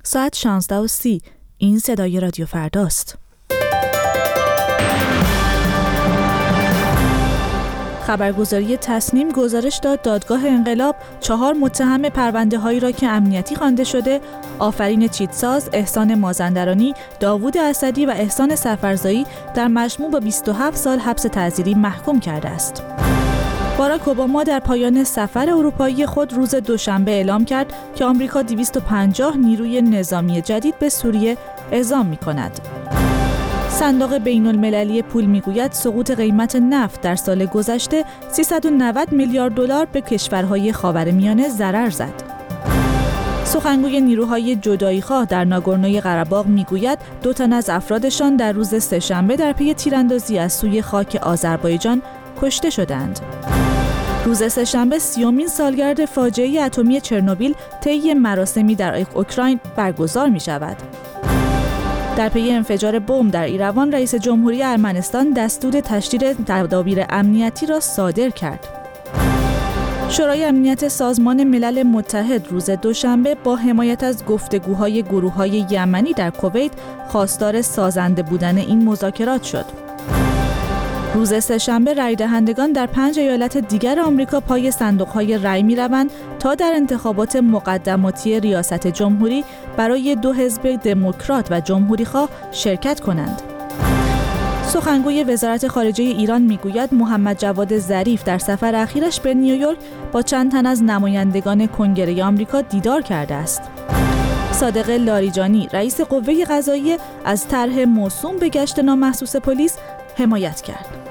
ساعت 16:30. این صدای رادیو فرداست. خبرگزاری تصنیم گزارش داد دادگاه انقلاب 4 متهم پرونده‌هایی را که امنیتی خوانده شده، آفرین چیتساز، احسان مازندرانی، داوود اسدی و احسان سفرزایی در مجموع با 27 سال حبس تعزیری محکوم کرده است. باراک اوباما در پایان سفر اروپایی خود روز دوشنبه اعلام کرد که آمریکا 250 نیروی نظامی جدید به سوریه اعزام می‌کند. صندوق بین‌المللی پول میگوید سقوط قیمت نفت در سال گذشته 390 میلیارد دلار به کشورهای خاورمیانه ضرر زد. سخنگوی نیروهای جدایی‌خواه در ناگورنوی قره‌باغ میگوید 2 تن از افرادشان در روز سه‌شنبه در پی تیراندازی از سوی خاک آذربایجان کشته شدند. روز سه‌شنبه 30مین سالگرد فاجعه اتمی چرنوبیل طی مراسمی در اوکراین برگزار می‌شود. در پی انفجار بمب در ایروان، رئیس جمهوری ارمنستان دستور تشدید تدابیر امنیتی را صادر کرد. شورای امنیت سازمان ملل متحد روز دوشنبه با حمایت از گفتگوهای گروه‌های یمنی در کویت خواستار سازنده بودن این مذاکرات شد. روز سه‌شنبه رای دهندگان در 5 ایالت دیگر آمریکا پای صندوق‌های رای می‌روند تا در انتخابات مقدماتی ریاست جمهوری برای 2 حزب دموکرات و جمهوری‌خواه شرکت کنند. سخنگوی وزارت خارجه ایران میگوید محمد جواد ظریف در سفر اخیرش به نیویورک با چند تن از نمایندگان کنگره آمریکا دیدار کرده است. صادق لاریجانی رئیس قوه قضاییه از طرح موسوم به گشت نامحسوس پلیس حمایت کرد.